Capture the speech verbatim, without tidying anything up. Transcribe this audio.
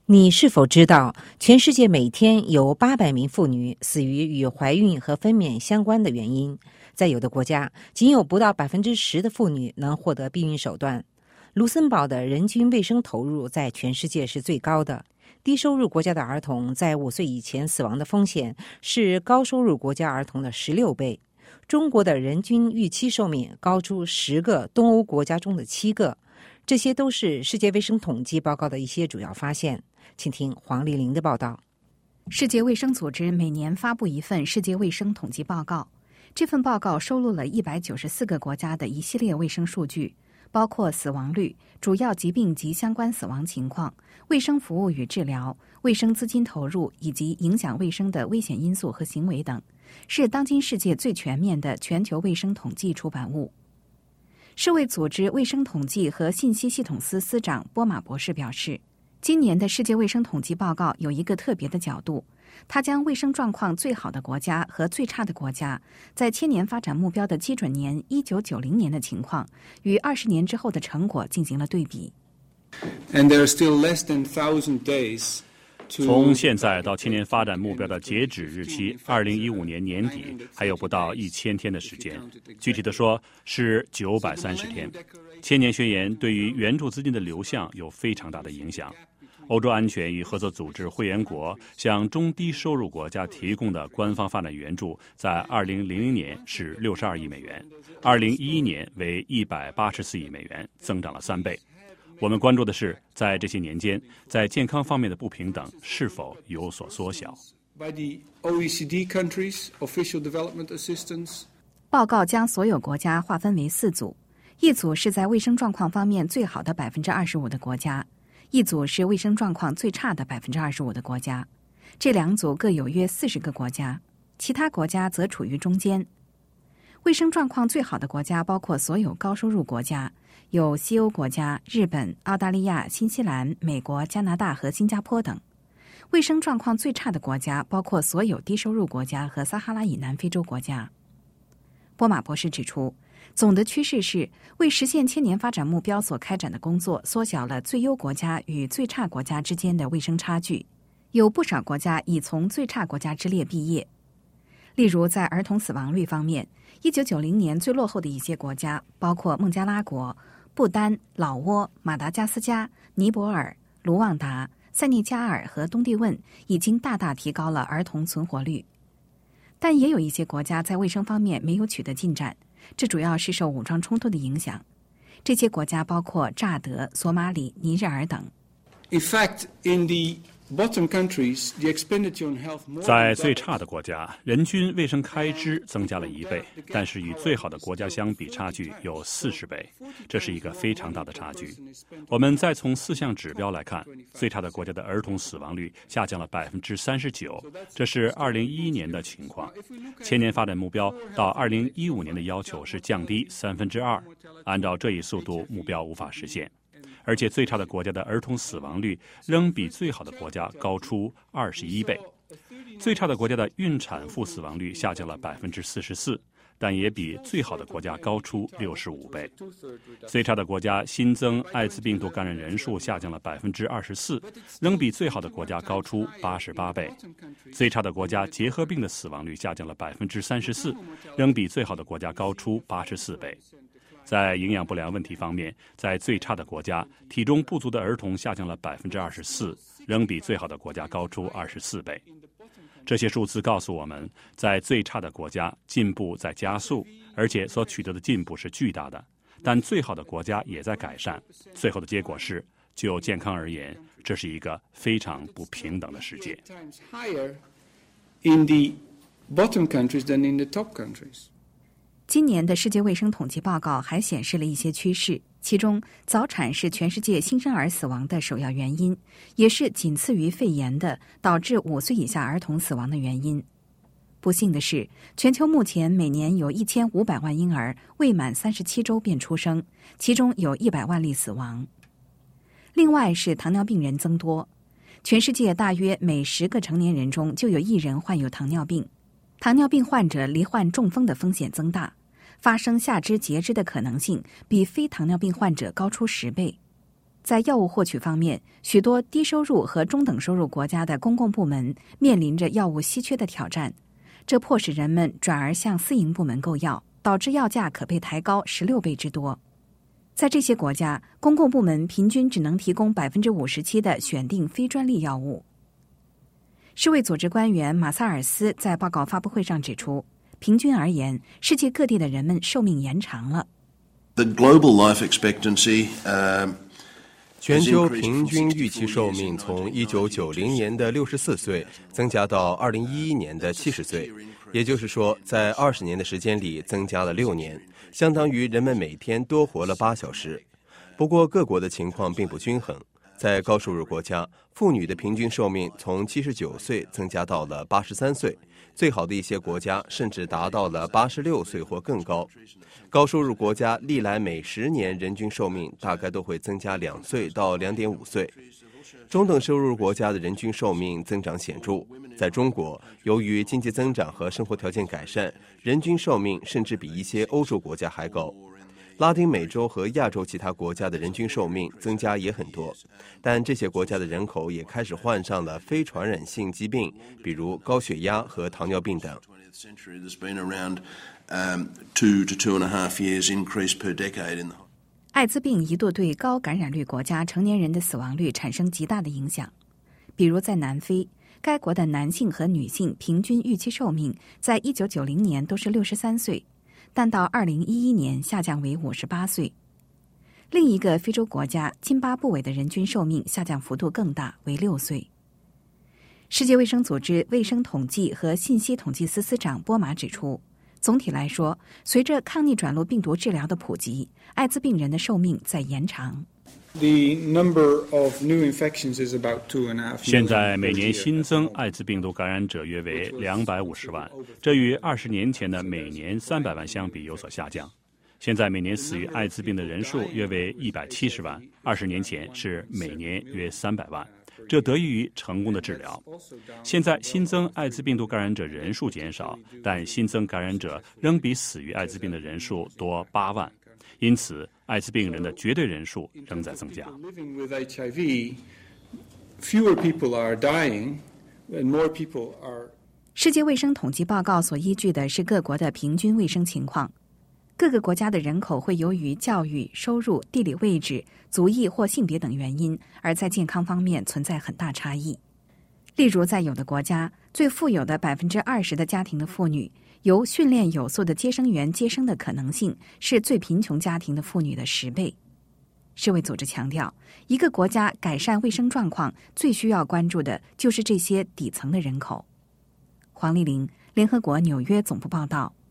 你是否知道，全世界每天有八百名妇女死于与怀孕和分娩相关的原因？在有的国家，仅有不到百分之十的妇女能获得避孕手段。卢森堡的人均卫生投入在全世界是最高的。低收入国家的儿童在五岁以前死亡的风险是高收入国家儿童的十六倍。中国的人均预期寿命高出十个东欧国家中的七个。这些都是世界卫生统计报告的一些主要发现。请听黄丽玲的报道。 世界卫生组织每年发布一份世界卫生统计报告，这份报告收录了一百九十四个国家的一系列卫生数据，包括死亡率、主要疾病及相关死亡情况、卫生服务与治疗、卫生资金投入以及影响卫生的危险因素和行为等，是当今世界最全面的全球卫生统计出版物。世卫组织卫生统计和信息系统司司长波马博士表示，今年的世界卫生统计报告有一个特别的角度，他将卫生状况最好的国家和最差的国家在千年发展目标的基准年一九九零年的情况与二十年之后的成果进行了对比。 And there are still less than one thousand days 从现在到千年发展目标的截止日期二零一五年年底还有不到一千天的时间，具体的说是九百三十天。千年宣言对于援助资金的流向有非常大的影响。欧洲安全与合作组织会员国向中低收入国家提供的官方发展援助在二零零零年是六十二亿美元，二零一一年为一百八十四亿美元，增长了三倍。我们关注的是，在这些年间，在健康方面的不平等是否有所缩小。 报告将所有国家划分为四组，一组是在卫生状况方面最好的百分之二十五的国家，一组是卫生状况最差的百分之二十五的国家。这两组各有约四十个国家，其他国家则处于中间。卫生状况最好的国家包括所有高收入国家，有西欧国家、日本、澳大利亚、新西兰、美国、加拿大和新加坡等。卫生状况最差的国家包括所有低收入国家和撒哈拉以南非洲国家。波马博士指出，总的趋势是为实现千年发展目标所开展的工作缩小了最优国家与最差国家之间的卫生差距，有不少国家已从最差国家之列毕业。例如在儿童死亡率方面，一九九零年最落后的一些国家包括孟加拉国、不丹、老挝、马达加斯加、尼泊尔、卢旺达、塞内加尔和东帝汶已经大大提高了儿童存活率。但也有一些国家在卫生方面没有取得进展，这主要是受武装冲突的影响。这些国家包括乍得、索马里、尼日尔等。 In fact, in the bottom countries, the expenditure on health more 在最差的国家，人均卫生开支增加了一倍，但是与最好的国家相比，差距有四十倍，这是一个非常大的差距。我们再从四项指标来看，最差的国家的儿童死亡率下降了百分之三十九，这是二零一一年的情况。千年发展目标到二零一五年的要求是降低三分之二，按照这一速度，目标无法实现。而且最差的国家的儿童死亡率仍比最好的国家高出二十一倍。最差的国家的孕产妇死亡率下降了百分之四十四，但也比最好的国家高出六十五倍。最差的国家新增艾滋病毒感染人数下降了百分之二十四，仍比最好的国家高出八十八倍。最差的国家结核病的死亡率下降了百分之三十四，仍比最好的国家高出八十四倍。在营养不良问题方面，在最差的国家，体重不足的儿童下降了百分之二十四，仍比最好的国家高出二十四倍。这些数字告诉我们，在最差的国家进步在加速，而且所取得的进步是巨大的。但最好的国家也在改善。最后的结果是，就健康而言，这是一个非常不平等的世界。 In the bottom countries than in the top countries. 今年的世界卫生统计报告还显示了一些趋势，其中早产是全世界新生儿死亡的首要原因，也是仅次于肺炎的导致五岁以下儿童死亡的原因。不幸的是，全球目前每年有一千五百万婴儿未满三十七周便出生，其中有一百万例死亡。另外是糖尿病人增多，全世界大约每十个成年人中就有一人患有糖尿病。糖尿病患者罹患中风的风险增大，发生下肢截肢的可能性比非糖尿病患者高出十倍。 在药物获取方面，许多低收入和中等收入国家的公共部门面临着药物稀缺的挑战，这迫使人们转而向私营部门购药，导致药价可被抬高十六倍之多。在这些国家，公共部门平均只能提供百分之五十七的选定非专利药物。世卫组织官员马萨尔斯在报告发布会上指出，平均而言，世界各地的人们寿命延长了。 The global life expectancy, uh, 全球平均预期寿命从一九九零年的六十四岁增加到二零一一年的七十岁，也就是说，在二十年的时间里增加了六年，相当于人们每天多活了八小时。不过，各国的情况并不均衡。在高收入国家，妇女的平均寿命从七十九岁增加到了八十三岁，最好的一些国家甚至达到了八十六岁或更高。高收入国家历来每十年人均寿命大概都会增加两岁到两点五岁。中等收入国家的人均寿命增长显著。在中国，由于经济增长和生活条件改善，人均寿命甚至比一些欧洲国家还高。拉丁美洲和亚洲其他国家的人均寿命增加也很多，但这些国家的人口也开始患上了非传染性疾病，比如高血压和糖尿病等。 艾滋病一度对高感染率国家成年人的死亡率产生极大的影响。比如在南非，该国的男性和女性平均预期寿命在一九九零年都是六十三岁，但到二零一一年下降为五十八岁。另一个非洲国家津巴布韦的人均寿命下降幅度更大，为六岁。世界卫生组织卫生统计和信息统计司司长波马指出，总体来说，随着抗逆转录病毒治疗的普及，艾滋病人的寿命在延长。 现在每年新增艾滋病毒感染者约为两百五十万，这与二十年前的每年三百万相比有所下降。现在每年死于艾滋病的人数约为一百七十万，二十年前是每年约三百万，这得益于成功的治疗。现在新增艾滋病毒感染者人数减少，但新增感染者仍比死于艾滋病的人数多八万。因此，艾滋病人的绝对人数仍在增加。 世界卫生统计报告所依据的是各国的平均卫生情况。各个国家的人口会由于教育、收入、地理位置、族裔或性别等原因，而在健康方面存在很大差异。例如，在有的国家，最富有的百分之二十的家庭的妇女，由训练有素的接生员接生的可能性是最贫穷家庭的妇女的十倍。世卫组织强调，一个国家改善卫生状况最需要关注的就是这些底层的人口。黄丽玲，联合国纽约总部报道。